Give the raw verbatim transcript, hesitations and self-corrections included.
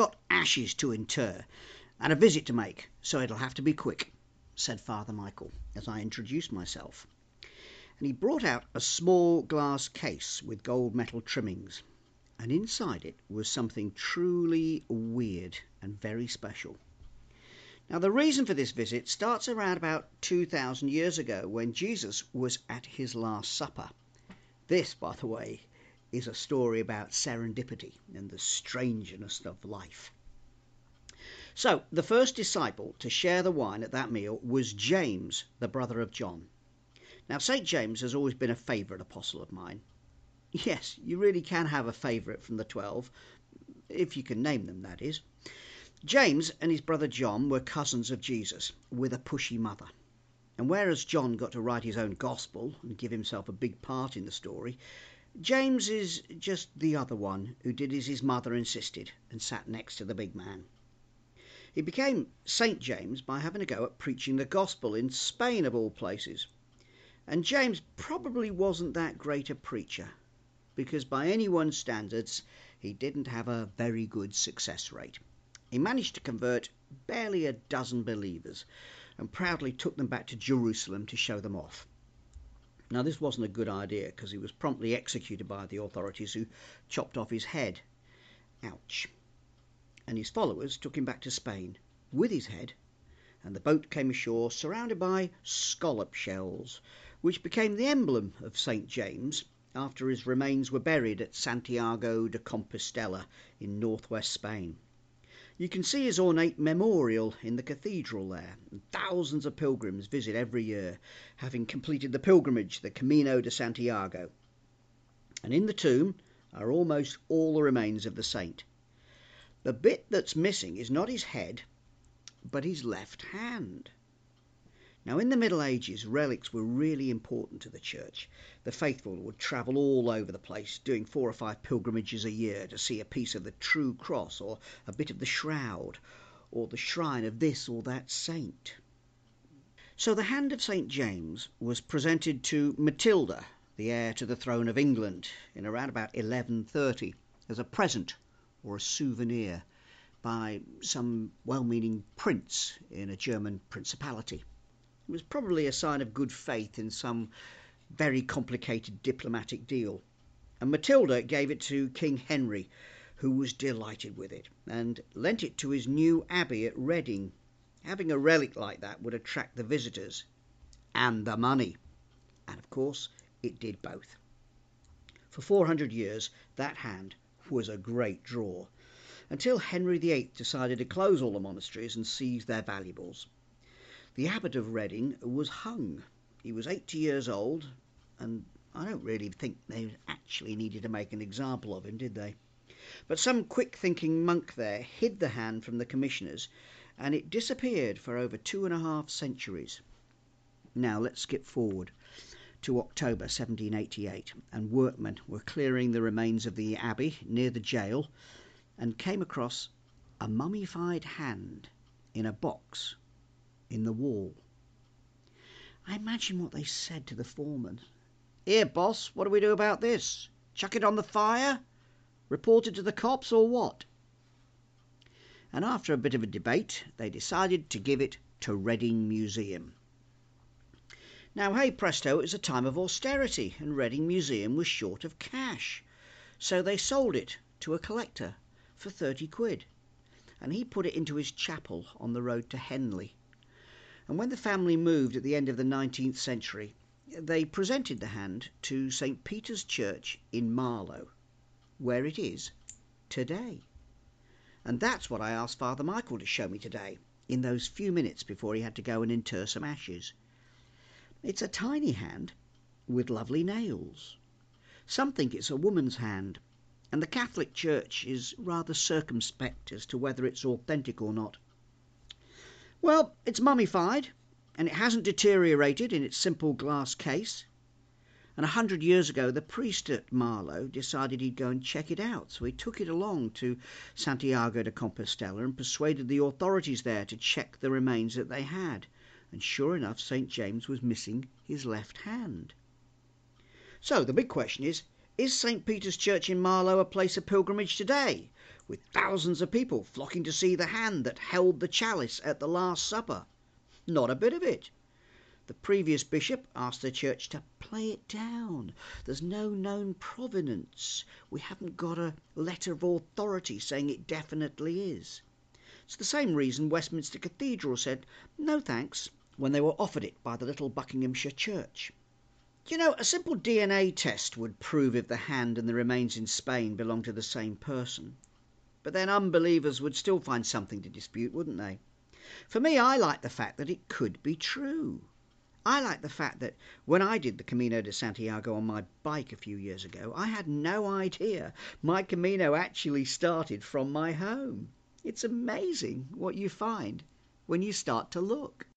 got ashes to inter and a visit to make, so it'll have to be quick," said Father Michael as I introduced myself. And he brought out a small glass case with gold metal trimmings, and inside it was something truly weird and very special. Now, the reason for this visit starts around about two thousand years ago, when Jesus was at his Last Supper. This, by the way, is a story about serendipity and the strangeness of life. So, the first disciple to share the wine at that meal was James, the brother of John. Now, Saint James has always been a favourite apostle of mine. Yes, you really can have a favourite from the twelve, if you can name them, that is. James and his brother John were cousins of Jesus, with a pushy mother. And whereas John got to write his own gospel and give himself a big part in the story, James is just the other one who did as his mother insisted and sat next to the big man. He became Saint James by having a go at preaching the gospel in Spain, of all places. And James probably wasn't that great a preacher, because by anyone's standards he didn't have a very good success rate. He managed to convert barely a dozen believers and proudly took them back to Jerusalem to show them off. Now, this wasn't a good idea, because he was promptly executed by the authorities, who chopped off his head. Ouch. And his followers took him back to Spain with his head, and the boat came ashore surrounded by scallop shells, which became the emblem of Saint James after his remains were buried at Santiago de Compostela in northwest Spain. You can see his ornate memorial in the cathedral there, and thousands of pilgrims visit every year, having completed the pilgrimage, the Camino de Santiago. And in the tomb are almost all the remains of the saint. The bit that's missing is not his head, but his left hand. Now, in the Middle Ages, relics were really important to the church. The faithful would travel all over the place, doing four or five pilgrimages a year to see a piece of the true cross, or a bit of the shroud, or the shrine of this or that saint. So the hand of Saint James was presented to Matilda, the heir to the throne of England, in around about eleven thirty, as a present or a souvenir by some well-meaning prince in a German principality. It was probably a sign of good faith in some very complicated diplomatic deal. And Matilda gave it to King Henry, who was delighted with it, and lent it to his new abbey at Reading. Having a relic like that would attract the visitors and the money. And of course, it did both. For four hundred years, that hand was a great draw, until Henry the Eighth decided to close all the monasteries and seize their valuables. The abbot of Reading was hung. He was eighty years old, and I don't really think they actually needed to make an example of him, did they? But some quick-thinking monk there hid the hand from the commissioners, and it disappeared for over two and a half centuries. Now let's skip forward to October seventeen eighty-eight, and workmen were clearing the remains of the abbey near the jail, and came across a mummified hand in a box in the wall. I imagine what they said to the foreman. "Here, boss, what do we do about this? Chuck it on the fire? Report it to the cops, or what?" And after a bit of a debate, they decided to give it to Reading Museum. Now, hey presto, it was a time of austerity, and Reading Museum was short of cash. So they sold it to a collector for thirty quid, and he put it into his chapel on the road to Henley. And when the family moved at the end of the nineteenth century, they presented the hand to Saint Peter's Church in Marlow, where it is today. And that's what I asked Father Michael to show me today, in those few minutes before he had to go and inter some ashes. It's a tiny hand with lovely nails. Some think it's a woman's hand, and the Catholic Church is rather circumspect as to whether it's authentic or not. Well, it's mummified, and it hasn't deteriorated in its simple glass case. And a hundred years ago, the priest at Marlow decided he'd go and check it out, so he took it along to Santiago de Compostela and persuaded the authorities there to check the remains that they had. And sure enough, Saint James was missing his left hand. So the big question is, is Saint Peter's Church in Marlow a place of pilgrimage today, with thousands of people flocking to see the hand that held the chalice at the Last Supper. Not a bit of it. The previous bishop asked the church to play it down. There's no known provenance. We haven't got a letter of authority saying it definitely is. It's the same reason Westminster Cathedral said no thanks when they were offered it by the little Buckinghamshire church. You know, a simple D N A test would prove if the hand and the remains in Spain belong to the same person. But then unbelievers would still find something to dispute, wouldn't they? For me, I like the fact that it could be true. I like the fact that when I did the Camino de Santiago on my bike a few years ago, I had no idea my Camino actually started from my home. It's amazing what you find when you start to look.